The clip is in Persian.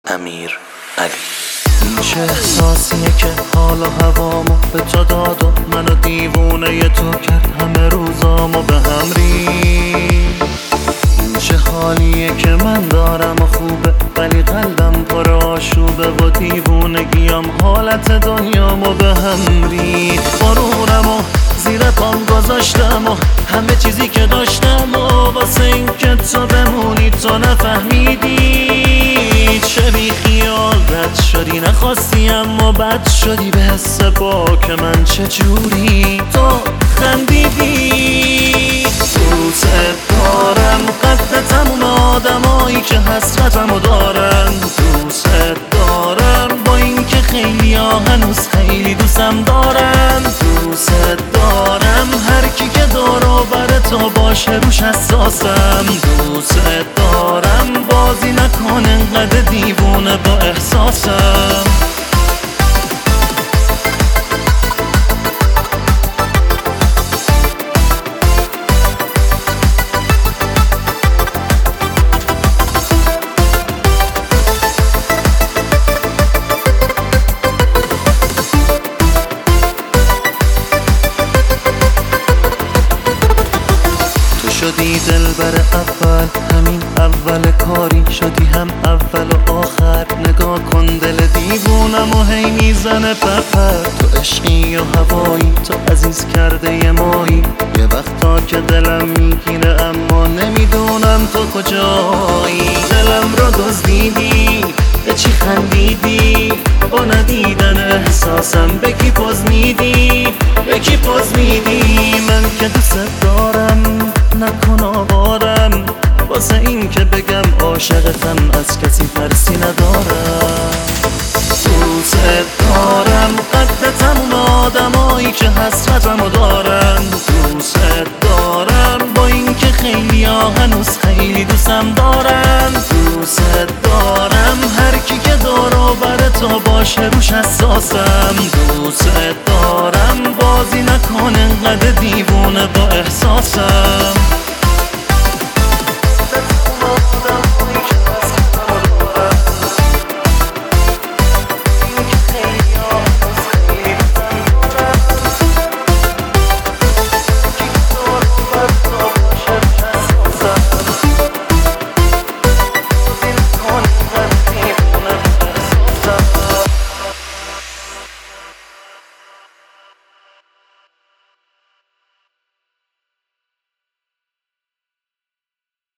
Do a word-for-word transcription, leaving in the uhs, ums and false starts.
امیر علی. این چه احساسیه که حال و هوامو به تو داد و منو دیوونه تو کرد، همه روزامو به هم ریخت. این چه حالیه که من دارم و خوبه ولی قلبم پر آشوبه و دیوونگیم حالت دنیامو به هم ریخت. غرورم و زیر پام گذاشتم و همه چیزی که داشتم و واسه این که تو بمونی تو نفهمیدی. چه بی خیال رد شدی، نخواستی اما بد شدی، به حس باک من چجوری تو خندیدی. دوست دارم قد تموم آدمایی که حسرتمو دارن، دوست دارم با اینکه خیلی ها هنوز خیلی دوستم دارن. دوست دارم هر کی که دور و بر تو باشه روش حساسم. دوست دارم بازی نکن انقدر دیوونه با احساسم. شدی دلبر اول، همین اول کاری شدی هم اول و آخر. نگاه کن دل دیوونم و هی میزنه پپر. تو عشقی و هوایی، تو عزیز کرده یه مایی. یه وقتا که دلم میگیره اما نمیدونم تو کجایی. دلم رو دزدیدی، به چی خندیدی؟ با ندیدن احساسم به کی پوز میدی؟ به کی پوز میدی؟ من که دوست دارم نکن آوارم، واسه این که بگم عاشقتم از کسی ترسی ندارم. دوست دارم قد تموم آدمایی که حسرتمو دارن. دوست دارم با اینکه خیلی ها هنوز خیلی دوستم دارن. دوست دارم هر کی که دور و بر تو باشه روش حساسم. دوست دارم بازی نکن انقدر دیوونه با احساسم.